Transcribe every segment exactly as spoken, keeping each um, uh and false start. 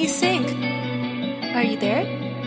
Baby sing. Are you there?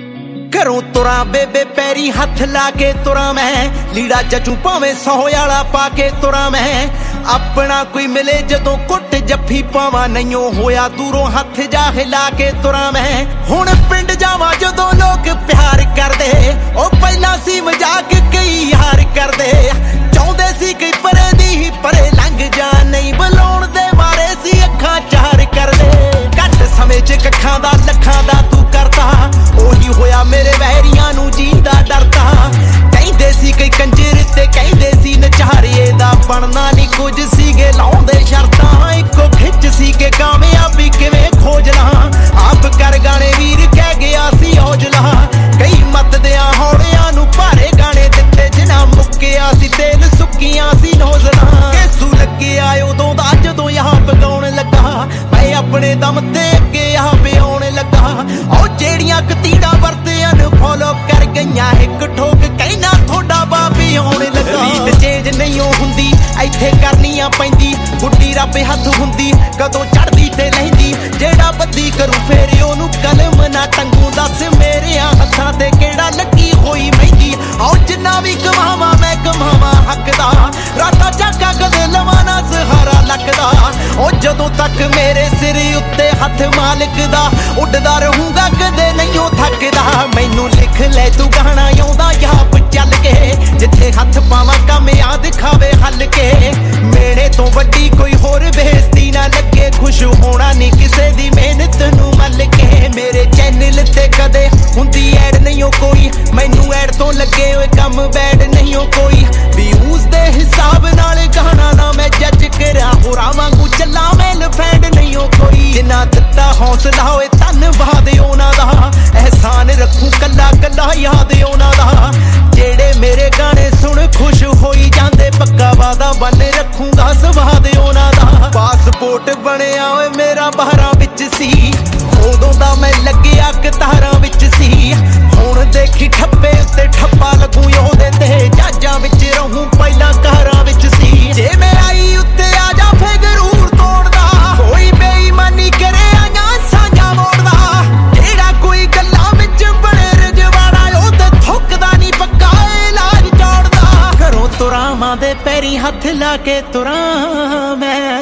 घरों तुरा बेबे पैरी हथ लाके तुरा मैं लीड़ा जचू भावें सौ वाला पाके तुरा मैं अपना कोई मिले जदों कुट जफ्फी पावा नहीं होया दूरों हथ जा हिला के तुरा मैं हुण पिंड जावा जदों लोग प्यार करदे ओ पहला सी मजाक कई यार करदे चाहुंदे सी कई परे दी ही परे लंघ जा नहीं बुलाउण दे मारे सी अखां चार करदे घट समय च कखां दा लखां दा तू करदा ओही होया मेरे वैरियां नू जींदा डरदा कहिंदे सी कई कंजर ते कहिंदे सी नचारे दा बनना नहीं कुछ सीगे लाउंदे शर्तां इक्को खिच सी के कामयाबी किवें खोजना आप कर गाने वीर कह गया सी औजला कई मत दियां हौलियां नू भारे गाने दित्ते जिन्हां मुक्किया सी तेल सुक्कियां सी नोजला केसू लगे आए उदों दा जदों याह पगाउण लगा मैं अपने दम ते अगे आ पियाउण लगा ओ जेड़ियां कतीड़ा वरतियां नू फॉलो कर गईयां हिक ठोक कहना थोड़ा बाबी आउण लगा रीत चेंज नहीं हुंदी इत्थे करनियां पैंदी बुड्ढी रब हथ हुंदी कदों चढ़दी ते लहिंदी जेड़ा बद्दी करूं फेर ओनू कलम ना टंगू दस मेरे हत्थां ते केड़ा लगी होई मेहंदी आओ जिन्ना भी कमावा मैं कमावा हकदा रातां जागा कदे लवां ना सहारा लगदा ओ जदों तक मेरे सिर उत्ते हथ मालिक दा उड़दा रहूंगा कदे नहीं थकदा मैनू लिख ले तू गाना आउंदा याप चल के जिथे हथ पावां कामयाब दिखावे हल के मेरे तो वड्डी कोई होर बेइज्जती ना लगे खुश होना नहीं किसे दी मेहनत नू मल के मेरे चैनल ते कदे हुंदी ऐड नहीं कोई मैनू ऐड तो लगे ओए कम बैड नहीं कोई व्यूज दे हिसाब नाल गाना ना मैं जज करा होरा वांगू चला मेल फैंड नहीं कोई जिन्ना दिता हौसला होए धन्नवाद उन्हां दा एहसान रखूं कला कला याद उन्हां दा जेड़े मेरे गाने सुन खुश होई जांदे पक्का वादा बन रखूंगा स्वाद उन्हां दा पासपोर्ट बनिया ओए मेरा बाहरां विच सी उदों दा मैं लगਿਆ कतारां विच सी हुण देखी ठप्पे उत्ते ठप्पा लगू ओहदे ते जहाजां विच रहूं पहिलां कारां विच सी जे मैं आई उत्ते आ जा फे जरूर तोड़दा कोई बेईमानी करे आया सांझा मोड़दा जेड़ा कोई गल्लां विच बड़े रजवाड़ा ओहदे थुकदा नहीं पक्का इलाज जोड़दा घरों तुरां मां दे पैरी हथ ला के तुरां मैं